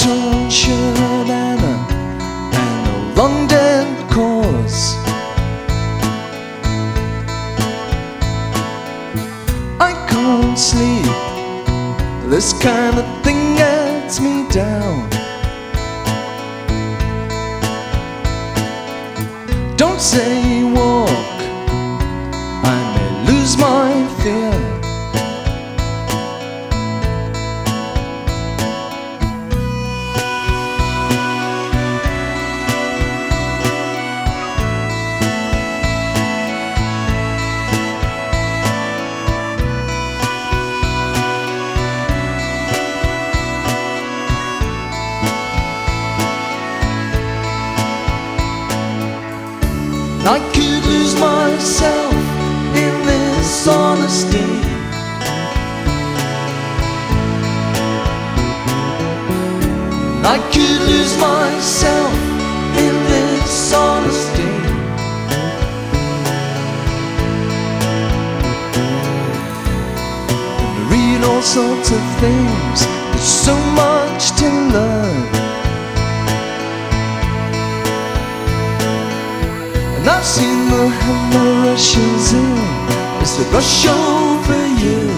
torn shirt and a long dead cause. I can't sleep, this kind of thing gets me down. Don't say walk, I may lose my fear. I could lose myself in this honesty. I could lose myself in this honesty. And read all sorts of things, there's so much to learn. And I've seen the hammer rushes in as they rush over you.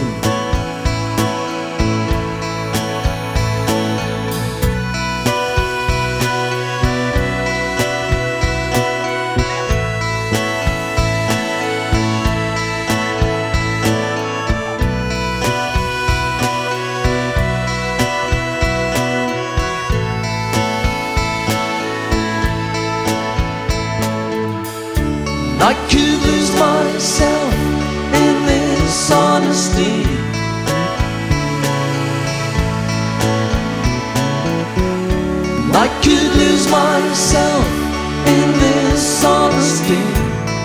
I could lose myself in this honesty. I could lose myself in this honesty.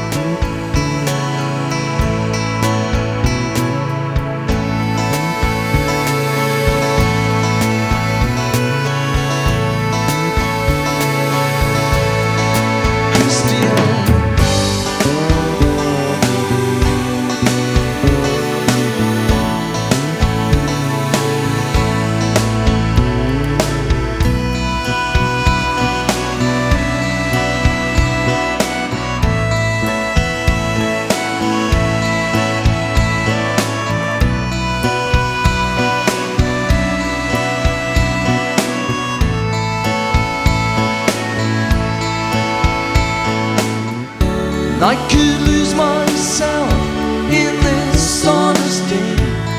I could lose myself in this honesty.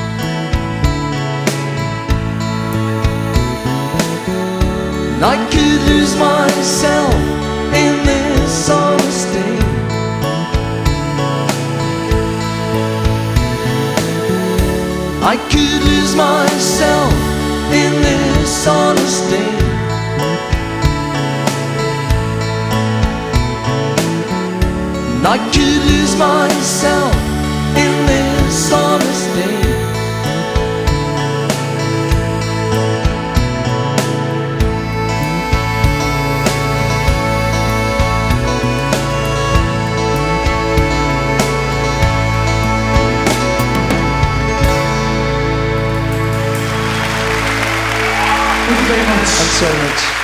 I could lose myself in this honesty. I could lose myself in this honesty. I could lose myself in this honesty. Thank you very much. Thanks so much.